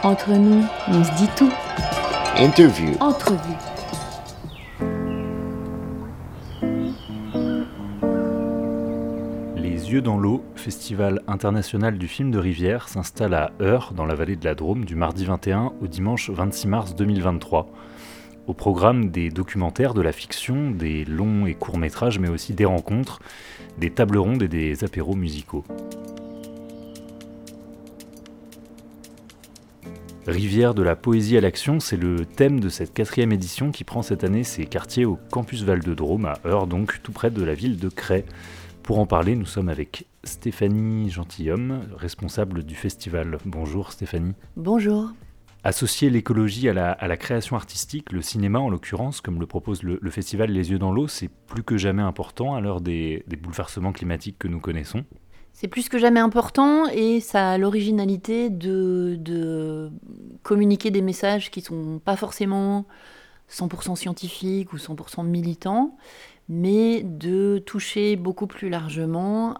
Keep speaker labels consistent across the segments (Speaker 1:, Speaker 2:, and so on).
Speaker 1: Entre nous, on se dit tout.
Speaker 2: Interview.
Speaker 1: Entrevue.
Speaker 3: Les Yeux dans l'eau, festival international du film de rivière, s'installe à Eure, dans la vallée de la Drôme, du mardi 21 au dimanche 26 mars 2023. Au programme des documentaires, de la fiction, des longs et courts métrages, mais aussi des rencontres, des tables rondes et des apéros musicaux. Rivière de la poésie à l'action, c'est le thème de cette 4e édition qui prend cette année ses quartiers au campus Val-de-Drôme, à Eure, donc tout près de la ville de Cray. Pour en parler, nous sommes avec Stéphanie Gentilhomme, responsable du festival. Bonjour Stéphanie.
Speaker 1: Bonjour.
Speaker 3: Associer l'écologie à la création artistique, le cinéma en l'occurrence, comme le propose le festival Les Yeux dans l'eau, c'est plus que jamais important à l'heure des bouleversements climatiques que nous connaissons.
Speaker 1: C'est plus que jamais important et ça a l'originalité de communiquer des messages qui ne sont pas forcément 100% scientifiques ou 100% militants, mais de toucher beaucoup plus largement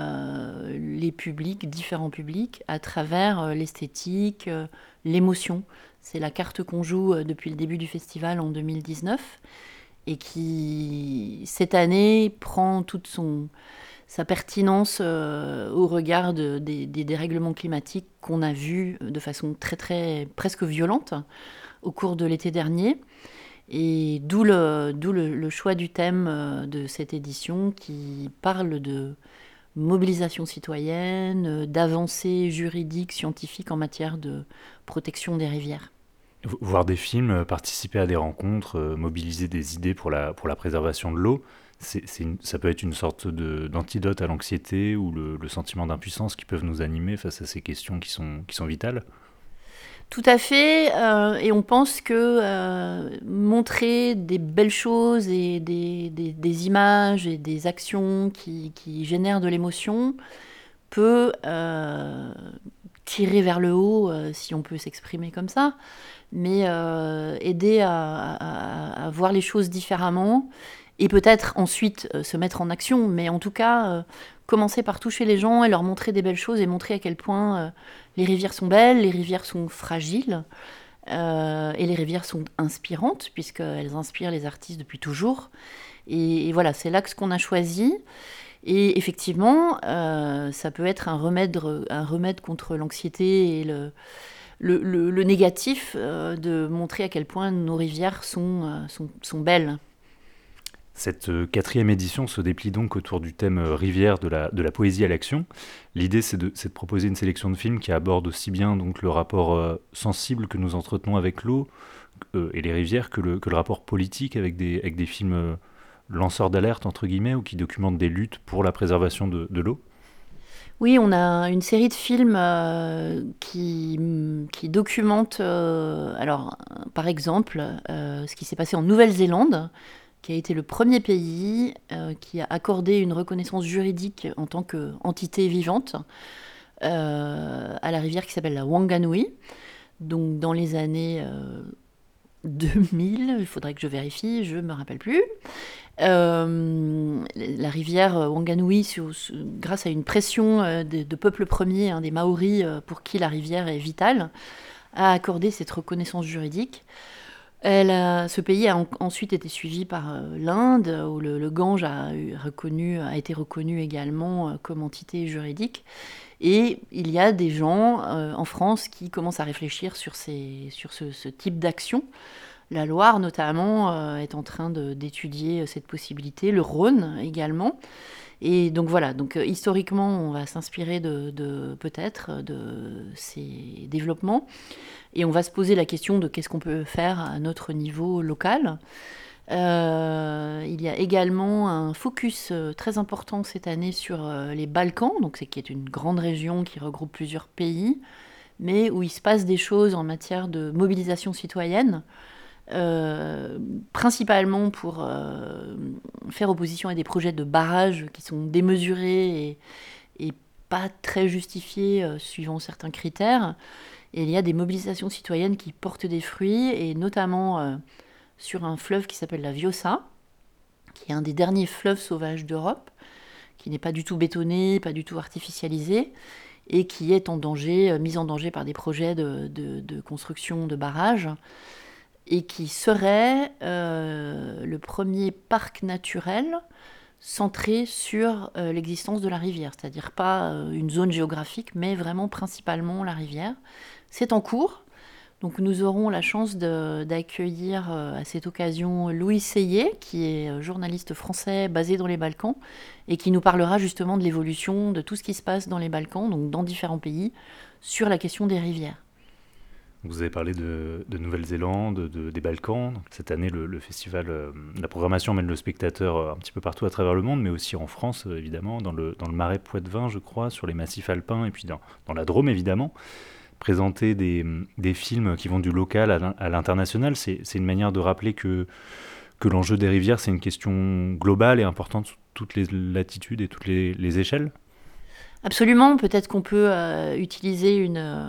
Speaker 1: les publics, différents publics, à travers l'esthétique, l'émotion. C'est la carte qu'on joue depuis le début du festival en 2019 et qui, cette année, prend toute sa pertinence au regard des dérèglements climatiques qu'on a vus de façon presque violente au cours de l'été dernier. Et d'où le choix du thème de cette édition qui parle de mobilisation citoyenne, d'avancées juridiques, scientifiques en matière de protection des rivières.
Speaker 3: Voir des films, participer à des rencontres, mobiliser des idées pour la préservation de l'eau, ça peut être une sorte d'antidote à l'anxiété ou le sentiment d'impuissance qui peuvent nous animer face à ces questions qui sont vitales.
Speaker 1: Tout à fait, et on pense que montrer des belles choses et des images et des actions qui génèrent de l'émotion peut tirer vers le haut, si on peut s'exprimer comme ça, mais aider à voir les choses différemment et peut-être ensuite se mettre en action, mais en tout cas commencer par toucher les gens et leur montrer des belles choses et montrer à quel point les rivières sont belles, les rivières sont fragiles et les rivières sont inspirantes puisqu'elles inspirent les artistes depuis toujours. Et voilà, c'est l'axe qu'on a choisi. Et effectivement, ça peut être un remède contre l'anxiété et le négatif de montrer à quel point nos rivières sont belles.
Speaker 3: Cette 4e édition se déplie donc autour du thème rivière de la poésie à l'action. L'idée, c'est de proposer une sélection de films qui aborde aussi bien donc, le rapport sensible que nous entretenons avec l'eau et les rivières que le rapport politique avec des films lanceurs d'alerte, entre guillemets, ou qui documentent des luttes pour la préservation de l'eau.
Speaker 1: Oui, on a une série de films qui documentent, par exemple, ce qui s'est passé en Nouvelle-Zélande, qui a été le premier pays qui a accordé une reconnaissance juridique en tant qu'entité vivante à la rivière qui s'appelle la Wanganui. Donc dans les années 2000, il faudrait que je vérifie, je ne me rappelle plus. La rivière Wanganui, grâce à une pression de peuple premier, des Maoris, pour qui la rivière est vitale, a accordé cette reconnaissance juridique. Ce pays a ensuite été suivi par l'Inde, où le Gange a été reconnu également comme entité juridique. Et il y a des gens en France qui commencent à réfléchir sur ce type d'action. La Loire, notamment, est en train d'étudier cette possibilité, le Rhône également. Et donc voilà, historiquement, on va s'inspirer peut-être de ces développements. Et on va se poser la question de qu'est-ce qu'on peut faire à notre niveau local. Il y a également un focus très important cette année sur les Balkans, qui est une grande région qui regroupe plusieurs pays, mais où il se passe des choses en matière de mobilisation citoyenne, principalement pour faire opposition à des projets de barrages qui sont démesurés et pas très justifiés suivant certains critères. Et il y a des mobilisations citoyennes qui portent des fruits, et notamment sur un fleuve qui s'appelle la Vjosa, qui est un des derniers fleuves sauvages d'Europe, qui n'est pas du tout bétonné, pas du tout artificialisé, et qui est en danger, mise en danger par des projets de construction de barrages, et qui serait le premier parc naturel centré sur l'existence de la rivière, c'est-à-dire pas une zone géographique, mais vraiment principalement la rivière. C'est en cours. Donc nous aurons la chance d'accueillir à cette occasion Louis Seyé, qui est journaliste français basé dans les Balkans, et qui nous parlera justement de l'évolution de tout ce qui se passe dans les Balkans, donc dans différents pays, sur la question des rivières.
Speaker 3: Vous avez parlé de Nouvelle-Zélande, des Balkans. Donc, cette année, le festival, la programmation mène le spectateur un petit peu partout à travers le monde, mais aussi en France, évidemment, dans le Marais poitevin, je crois, sur les massifs alpins, et puis dans la Drôme, évidemment. Présenter des films qui vont du local à l'international, c'est une manière de rappeler que l'enjeu des rivières, c'est une question globale et importante sous toutes les latitudes et toutes les échelles.
Speaker 1: Absolument, peut-être qu'on peut utiliser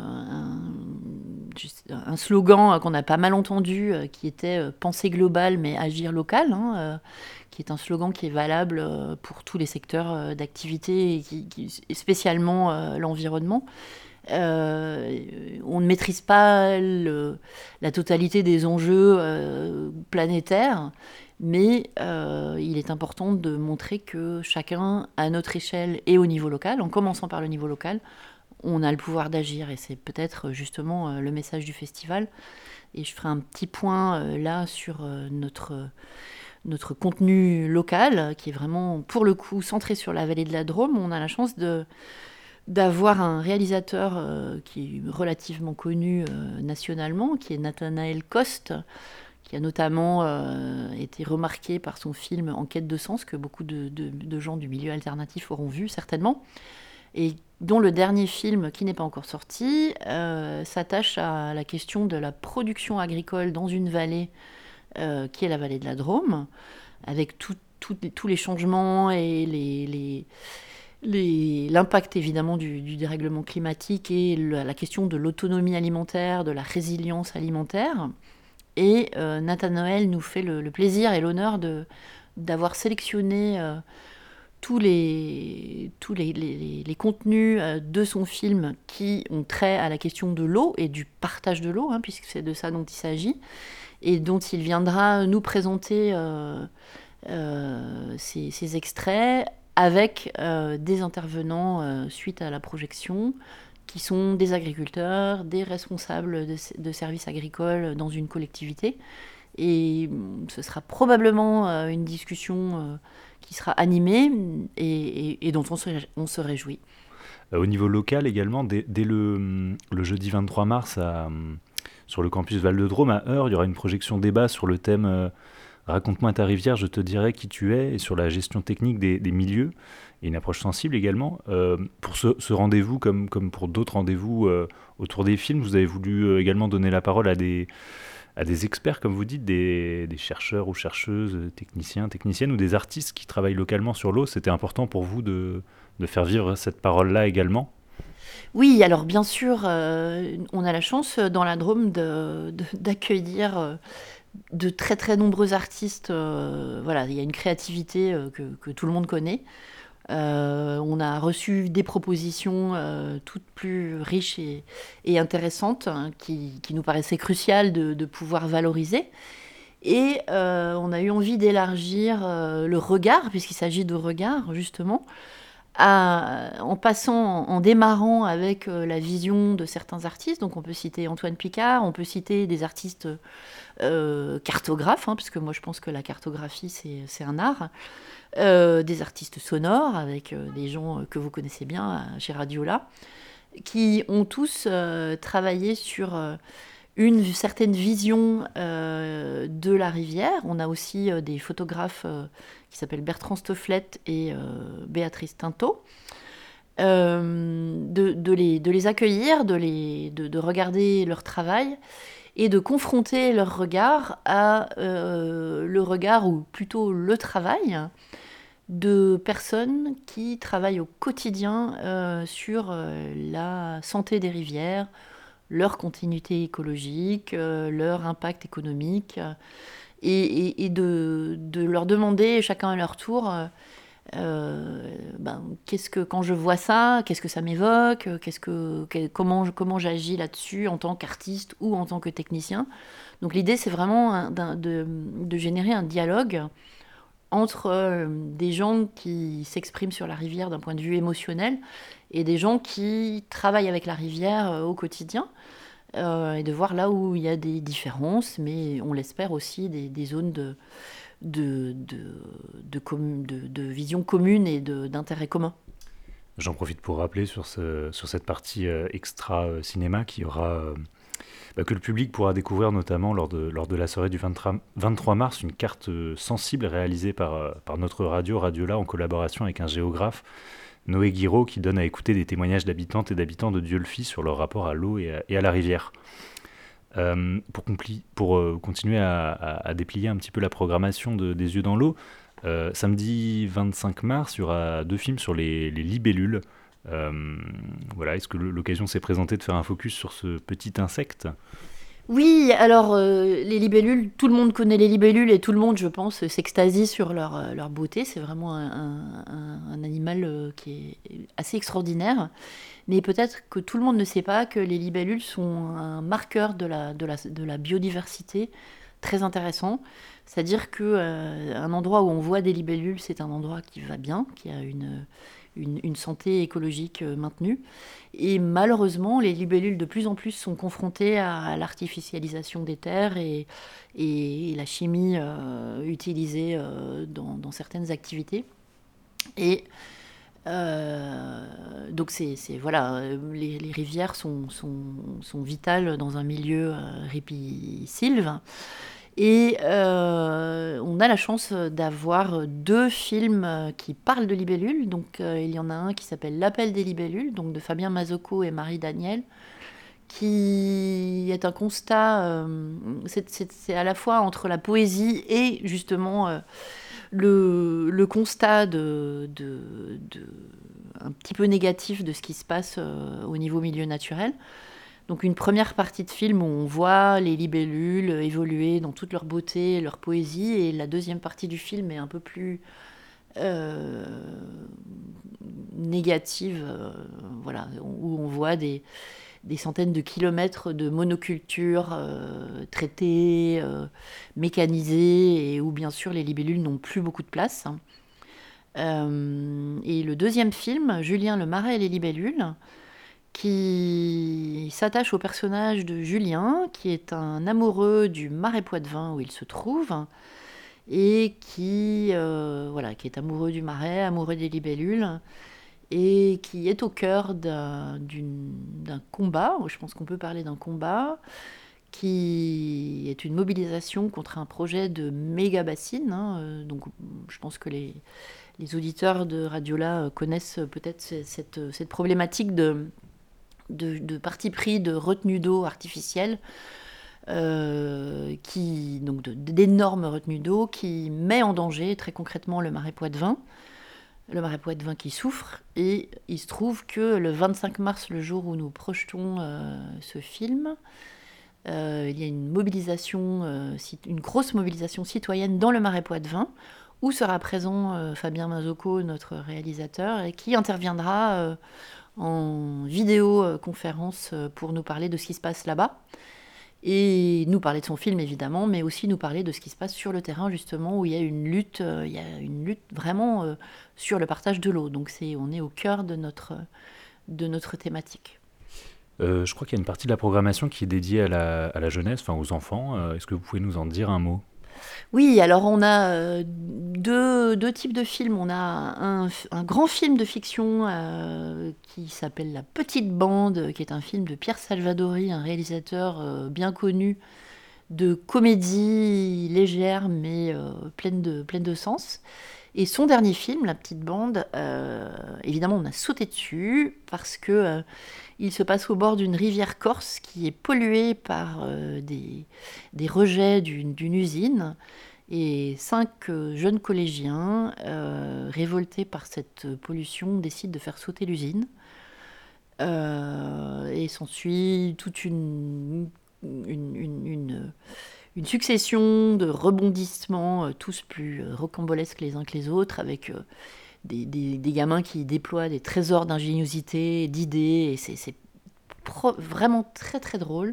Speaker 1: un slogan qu'on a pas mal entendu, qui était penser global mais agir local, qui est un slogan qui est valable pour tous les secteurs d'activité et spécialement l'environnement. On ne maîtrise pas la totalité des enjeux planétaires, mais il est important de montrer que chacun, à notre échelle et au niveau local, en commençant par le niveau local, on a le pouvoir d'agir. Et c'est peut-être justement le message du festival. Et je ferai un petit point là sur notre contenu local, qui est vraiment, pour le coup, centré sur la vallée de la Drôme. On a la chance d'avoir un réalisateur qui est relativement connu nationalement, qui est Nathanaël Coste, qui a notamment été remarqué par son film En quête de sens, que beaucoup de gens du milieu alternatif auront vu certainement, et dont le dernier film, qui n'est pas encore sorti, s'attache à la question de la production agricole dans une vallée qui est la vallée de la Drôme, avec tous les changements et l'impact évidemment du dérèglement climatique et la question de l'autonomie alimentaire, de la résilience alimentaire. Et Nathanaël nous fait le plaisir et l'honneur d'avoir sélectionné tous les contenus de son film qui ont trait à la question de l'eau et du partage de l'eau, puisque c'est de ça dont il s'agit, et dont il viendra nous présenter ces extraits avec des intervenants suite à la projection, qui sont des agriculteurs, des responsables de services agricoles dans une collectivité. Et ce sera probablement une discussion qui sera animée et dont on se réjouit.
Speaker 3: Au niveau local également, dès le jeudi 23 mars sur le campus Val-de-Drôme à Eure, il y aura une projection débat sur le thème Raconte-moi ta rivière, je te dirai qui tu es, et sur la gestion technique des milieux, et une approche sensible également. Pour ce rendez-vous, comme pour d'autres rendez-vous autour des films, vous avez voulu également donner la parole à des experts, comme vous dites, des chercheurs ou chercheuses, techniciens, techniciennes, ou des artistes qui travaillent localement sur l'eau. C'était important pour vous de faire vivre cette parole-là également?
Speaker 1: Oui, alors bien sûr, on a la chance dans la Drôme d'accueillir de très très nombreux artistes. Voilà, il y a une créativité que tout le monde connaît. On a reçu des propositions toutes plus riches et intéressantes, qui nous paraissaient cruciales de pouvoir valoriser. Et on a eu envie d'élargir le regard, puisqu'il s'agit de regard justement, en démarrant avec la vision de certains artistes. Donc on peut citer Antoine Picard, on peut citer des artistes cartographes, puisque moi je pense que la cartographie c'est un art. Des artistes sonores, avec des gens que vous connaissez bien, Gérard Diola, qui ont tous travaillé sur une certaine vision de la rivière. On a aussi des photographes qui s'appellent Bertrand Stofflet et Béatrice Tinto. De les accueillir, de regarder leur travail et de confronter leur regard à le regard, ou plutôt le travail, de personnes qui travaillent au quotidien sur la santé des rivières, leur continuité écologique, leur impact économique, et de leur demander, chacun à leur tour, Quand je vois ça, qu'est-ce que ça m'évoque, comment j'agis là-dessus en tant qu'artiste ou en tant que technicien. Donc l'idée, c'est vraiment de générer un dialogue entre des gens qui s'expriment sur la rivière d'un point de vue émotionnel et des gens qui travaillent avec la rivière au quotidien, et de voir là où il y a des différences, mais on l'espère aussi des zones de vision commune et d'intérêt commun.
Speaker 3: J'en profite pour rappeler sur cette partie extra cinéma que le public pourra découvrir notamment lors de la soirée du 23 mars une carte sensible réalisée par notre Radiola en collaboration avec un géographe, Noé Guiraud, qui donne à écouter des témoignages d'habitantes et d'habitants de Dieulefit sur leur rapport à l'eau et à la rivière. Pour continuer à déplier un petit peu la programmation des Yeux dans l'eau, samedi 25 mars, il y aura 2 films sur les libellules. Voilà, est-ce que l'occasion s'est présentée de faire un focus sur ce petit insecte ?
Speaker 1: Oui, alors les libellules, tout le monde connaît les libellules et tout le monde, je pense, s'extasie sur leur beauté. C'est vraiment un animal qui est assez extraordinaire. Mais peut-être que tout le monde ne sait pas que les libellules sont un marqueur de la biodiversité très intéressant. C'est-à-dire qu'un endroit où on voit des libellules, c'est un endroit qui va bien, qui a une santé écologique maintenue. Et malheureusement, les libellules de plus en plus sont confrontées à l'artificialisation des terres et la chimie utilisée dans certaines activités. Et donc voilà, les rivières sont vitales dans un milieu ripisylve. Et on a la chance d'avoir 2 films qui parlent de libellules. Donc il y en a un qui s'appelle L'appel des libellules, donc de Fabien Mazocco et Marie Daniel, qui est un constat, c'est à la fois entre la poésie et justement le constat un petit peu négatif de ce qui se passe au niveau milieu naturel. Donc une première partie de film où on voit les libellules évoluer dans toute leur beauté, leur poésie, et la deuxième partie du film est un peu plus négative, voilà, où on voit des centaines de kilomètres de monoculture traitée, mécanisée, et où bien sûr les libellules n'ont plus beaucoup de place. Et le deuxième film, Julien le Marais et les libellules, qui s'attache au personnage de Julien, qui est un amoureux du Marais Poitevin où il se trouve, et qui est amoureux du marais, amoureux des libellules, et qui est au cœur d'un combat, je pense qu'on peut parler d'un combat, qui est une mobilisation contre un projet de méga bassine. Donc je pense que les auditeurs de Radiola connaissent peut-être cette problématique de parti pris de retenue d'eau artificielle, donc d'énormes retenues d'eau qui met en danger très concrètement le Marais Poitevin. Le Marais Poitevin qui souffre, et il se trouve que le 25 mars, le jour où nous projetons ce film, il y a une grosse mobilisation citoyenne dans le Marais Poitevin, où sera présent Fabien Mazocco, notre réalisateur, et qui interviendra en vidéoconférence pour nous parler de ce qui se passe là-bas, et nous parler de son film évidemment, mais aussi nous parler de ce qui se passe sur le terrain justement, où il y a une lutte vraiment sur le partage de l'eau. Donc on est au cœur de notre thématique.
Speaker 3: Je crois qu'il y a une partie de la programmation qui est dédiée à la jeunesse, enfin aux enfants. Est-ce que vous pouvez nous en dire un mot ?
Speaker 1: Oui, alors on a deux types de films. On a un grand film de fiction qui s'appelle La Petite Bande, qui est un film de Pierre Salvadori, un réalisateur bien connu de comédie légère mais pleine de sens. Et son dernier film, La Petite Bande, évidemment on a sauté dessus parce que il se passe au bord d'une rivière corse qui est polluée par des rejets d'une usine. Et 5 jeunes collégiens, révoltés par cette pollution, décident de faire sauter l'usine. Et s'ensuit toute une succession de rebondissements, tous plus rocambolesques les uns que les autres, avec des gamins qui déploient des trésors d'ingéniosité, d'idées, et c'est vraiment très très drôle.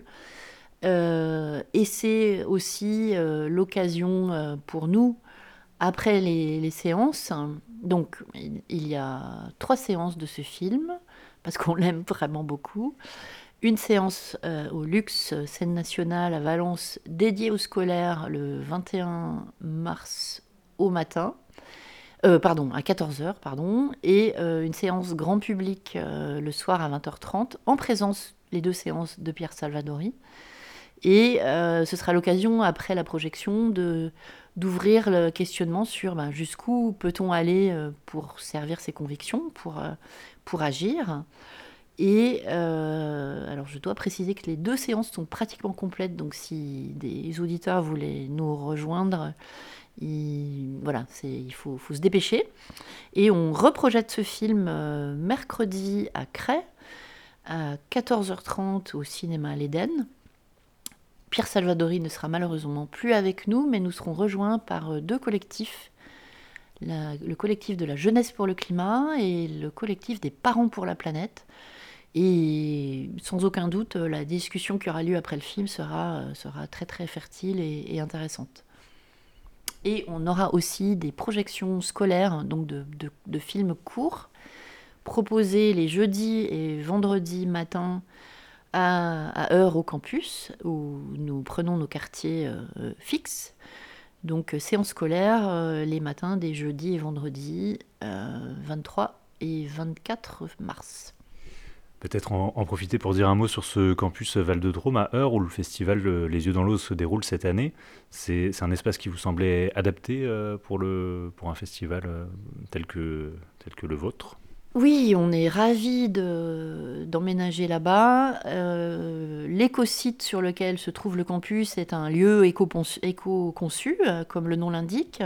Speaker 1: Et c'est aussi l'occasion pour nous, après les séances, donc il y a 3 séances de ce film, parce qu'on l'aime vraiment beaucoup. Une séance au Luxe Scène Nationale à Valence, dédiée aux scolaires le 21 mars au matin. Pardon, à 14h, pardon, et une séance grand public le soir à 20h30, en présence, les 2 séances de Pierre Salvadori. Et ce sera l'occasion, après la projection, d'ouvrir le questionnement sur jusqu'où peut-on aller pour servir ses convictions, pour agir. Et alors, je dois préciser que les 2 séances sont pratiquement complètes, donc si des auditeurs voulaient nous rejoindre, voilà, il faut se dépêcher. Et on reprojette ce film mercredi à Cray, à 14h30 au cinéma L'Éden. Pierre Salvadori ne sera malheureusement plus avec nous, mais nous serons rejoints par 2 collectifs. Le collectif de la jeunesse pour le climat et le collectif des parents pour la planète. Et sans aucun doute, la discussion qui aura lieu après le film sera très très fertile et intéressante. Et on aura aussi des projections scolaires, donc de films courts, proposés les jeudis et vendredis matins à heure au campus, où nous prenons nos quartiers fixes. Donc séance scolaire les matins des jeudis et vendredis 23 et 24 mars.
Speaker 3: Peut-être en profiter pour dire un mot sur ce campus Val-de-Drôme à Heure où le festival Les Yeux dans l'eau se déroule cette année. C'est un espace qui vous semblait adapté pour un festival tel que le vôtre?
Speaker 1: Oui, on est ravis d'emménager là-bas. L'écosite sur lequel se trouve le campus est un lieu éco-conçu, comme le nom l'indique,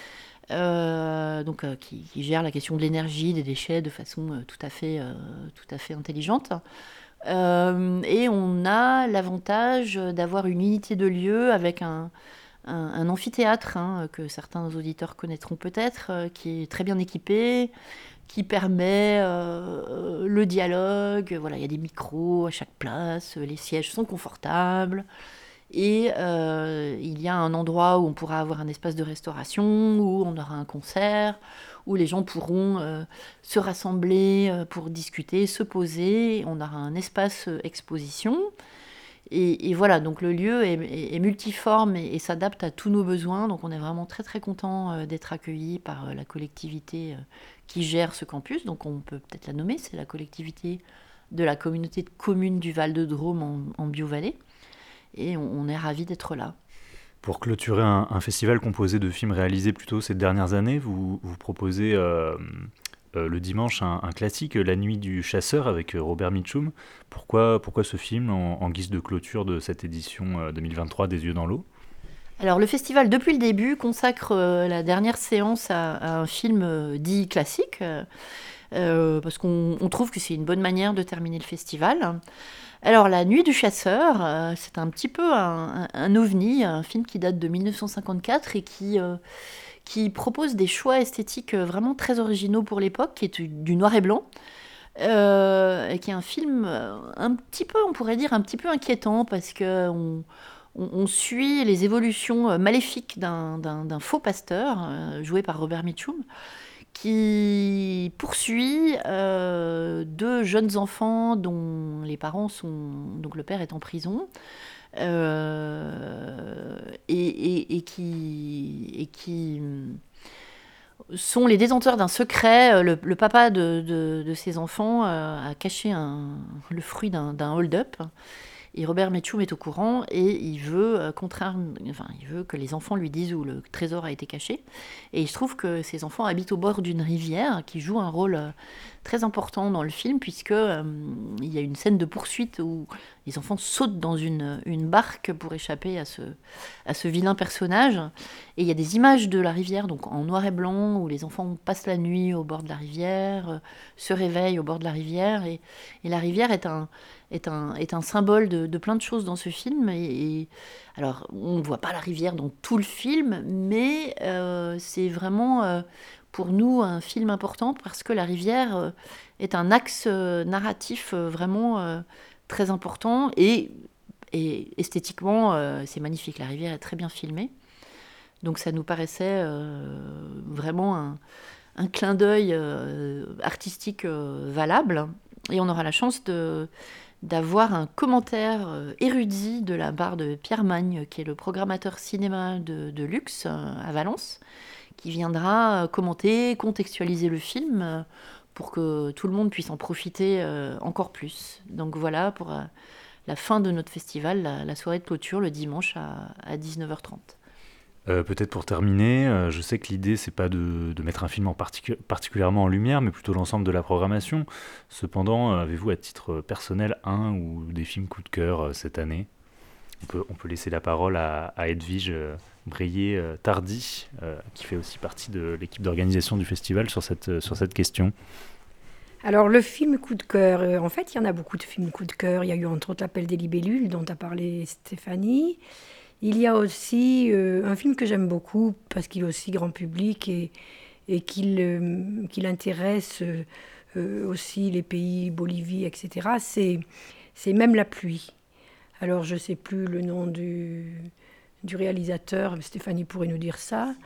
Speaker 1: qui gère la question de l'énergie, des déchets de façon tout à fait intelligente. Et on a l'avantage d'avoir une unité de lieu avec un amphithéâtre que certains auditeurs connaîtront peut-être, qui est très bien équipé, qui permet le dialogue. Voilà, il y a des micros à chaque place, les sièges sont confortables. Et il y a un endroit où on pourra avoir un espace de restauration, où on aura un concert, où les gens pourront se rassembler pour discuter, se poser. On aura un espace exposition. Et voilà, donc le lieu est multiforme et s'adapte à tous nos besoins. Donc on est vraiment très très content d'être accueillis par la collectivité qui gère ce campus. Donc on peut peut-être la nommer, c'est la collectivité de la communauté de communes du Val-de-Drôme en Biovallée. Et on est ravis d'être là.
Speaker 3: Pour clôturer un festival composé de films réalisés plutôt ces dernières années, vous proposez le dimanche un classique, La Nuit du Chasseur, avec Robert Mitchum. Pourquoi ce film en guise de clôture de cette édition 2023 des Yeux dans l'eau?
Speaker 1: Alors le festival, depuis le début, consacre la dernière séance à un film dit classique, parce qu'on trouve que c'est une bonne manière de terminer le festival. Alors, La Nuit du Chasseur, c'est un petit peu un ovni, un film qui date de 1954 et qui propose des choix esthétiques vraiment très originaux pour l'époque, qui est du noir et blanc, et qui est un film un petit peu, on pourrait dire, un petit peu inquiétant, parce qu'on suit les évolutions maléfiques d'un faux pasteur, joué par Robert Mitchum, qui poursuit 2 jeunes enfants dont les parents donc le père est en prison, et qui sont les détenteurs d'un secret. Le papa de ces enfants a caché le fruit d'un hold-up. Et Robert Mitchum est au courant et il veut que les enfants lui disent où le trésor a été caché. Et il se trouve que ces enfants habitent au bord d'une rivière qui joue un rôle très important dans le film, puisque il y a une scène de poursuite où les enfants sautent dans une barque pour échapper à ce vilain personnage. Et il y a des images de la rivière, donc en noir et blanc, où les enfants passent la nuit au bord de la rivière, se réveillent au bord de la rivière. Et la rivière est un symbole de plein de choses dans ce film. Alors, on ne voit pas la rivière dans tout le film, mais c'est vraiment pour nous un film important parce que la rivière est un axe narratif vraiment très important et esthétiquement, c'est magnifique. La rivière est très bien filmée. Donc ça nous paraissait vraiment un clin d'œil artistique valable. Et on aura la chance d'avoir un commentaire érudit de la part de Pierre Magne, qui est le programmateur cinéma de Lux à Valence, qui viendra commenter, contextualiser le film pour que tout le monde puisse en profiter encore plus. Donc voilà pour la fin de notre festival, la soirée de clôture le dimanche à 19h30.
Speaker 3: Peut-être pour terminer, je sais que l'idée c'est pas de mettre un film particulièrement en lumière, mais plutôt l'ensemble de la programmation. Cependant, avez-vous à titre personnel un ou des films coup de cœur cette année? On peut laisser la parole à Edwige Breillet-Tardy, qui fait aussi partie de l'équipe d'organisation du festival sur cette question.
Speaker 2: Alors, le film coup de cœur, en fait, il y en a beaucoup de films coup de cœur. Il y a eu entre autres L'Appel des libellules, dont a parlé Stéphanie. Il y a aussi un film que j'aime beaucoup, parce qu'il est aussi grand public et qu'il intéresse aussi les pays, Bolivie, etc. C'est Même la pluie. Alors, je ne sais plus le nom du réalisateur, Stéphanie pourrait nous dire ça.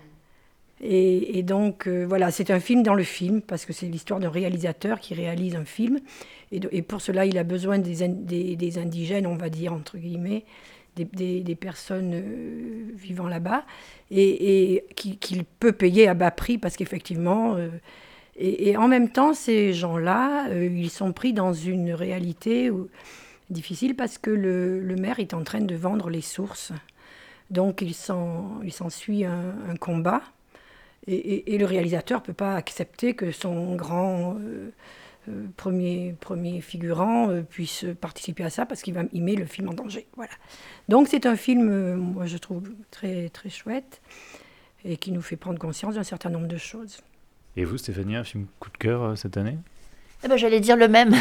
Speaker 2: Et donc, voilà, c'est un film dans le film, parce que c'est l'histoire d'un réalisateur qui réalise un film. Et pour cela, il a besoin des indigènes, on va dire, entre guillemets, des personnes vivant là-bas, et qu'il peut payer à bas prix, parce qu'effectivement... et en même temps, ces gens-là, ils sont pris dans une réalité difficile, parce que le maire est en train de vendre les sources. Donc, il s'ensuit un combat. Et le réalisateur ne peut pas accepter que son grand premier figurant puisse participer à ça, parce qu'il met le film en danger. Voilà. Donc c'est un film, moi je trouve très, très chouette, et qui nous fait prendre conscience d'un certain nombre de choses.
Speaker 3: Et vous, Stéphanie, un film coup de cœur cette année?
Speaker 1: Eh ben, j'allais dire le même.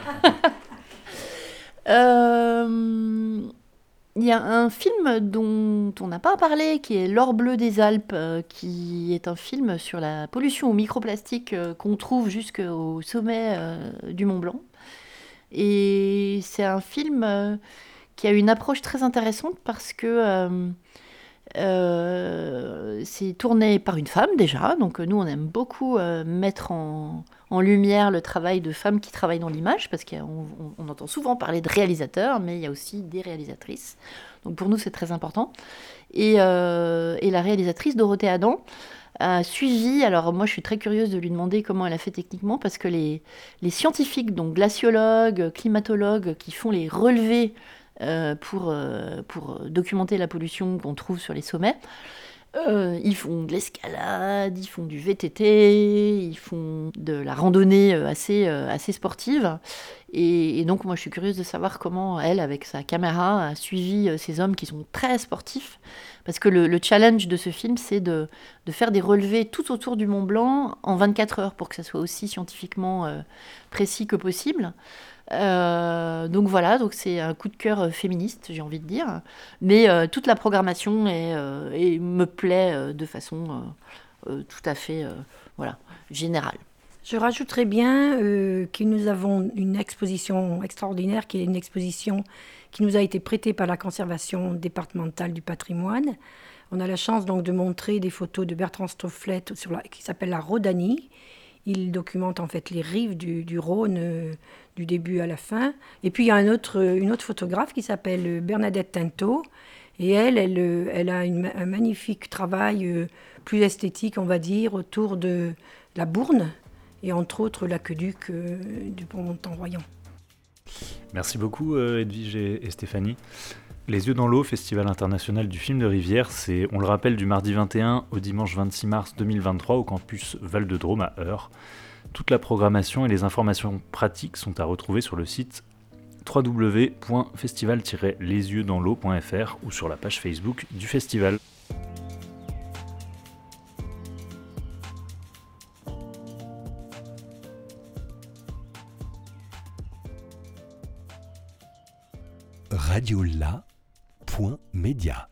Speaker 1: Il y a un film dont on n'a pas parlé, qui est L'or bleu des Alpes, qui est un film sur la pollution au microplastique qu'on trouve jusqu'au sommet du Mont Blanc. Et c'est un film qui a une approche très intéressante parce que c'est tourné par une femme déjà. Donc nous, on aime beaucoup mettre en lumière le travail de femmes qui travaillent dans l'image, parce qu'on entend souvent parler de réalisateurs, mais il y a aussi des réalisatrices. Donc pour nous, c'est très important. Et la réalisatrice Dorothée Adam a suivi, alors moi je suis très curieuse de lui demander comment elle a fait techniquement, parce que les scientifiques, donc glaciologues, climatologues, qui font les relevés pour documenter la pollution qu'on trouve sur les sommets, ils font de l'escalade, ils font du VTT, ils font de la randonnée assez sportive. Et donc, moi, je suis curieuse de savoir comment elle, avec sa caméra, a suivi ces hommes qui sont très sportifs. Parce que le challenge de ce film, c'est de faire des relevés tout autour du Mont Blanc en 24 heures, pour que ça soit aussi scientifiquement précis que possible. Donc voilà, donc c'est un coup de cœur féministe, j'ai envie de dire. Mais toute la programmation me plaît de façon tout à fait générale.
Speaker 2: Je rajouterais bien que nous avons une exposition extraordinaire, qui est une exposition qui nous a été prêtée par la conservation départementale du patrimoine. On a la chance donc de montrer des photos de Bertrand Stofflet qui s'appelle la Rhodanie. Il documente en fait les rives du Rhône du début à la fin. Et puis il y a une autre photographe qui s'appelle Bernadette Tinto. Et elle a un magnifique travail plus esthétique, on va dire, autour de la Bourne, et entre autres l'aqueduc du Pont-Montant-Royan.
Speaker 3: Merci beaucoup Edwige et Stéphanie. Les Yeux dans l'eau, Festival international du film de rivière, c'est, on le rappelle, du mardi 21 au dimanche 26 mars 2023 au campus Val-de-Drôme à Eure. Toute la programmation et les informations pratiques sont à retrouver sur le site www.festival-lesyeuxdansl'eau.fr ou sur la page Facebook du festival.
Speaker 4: radiola.media.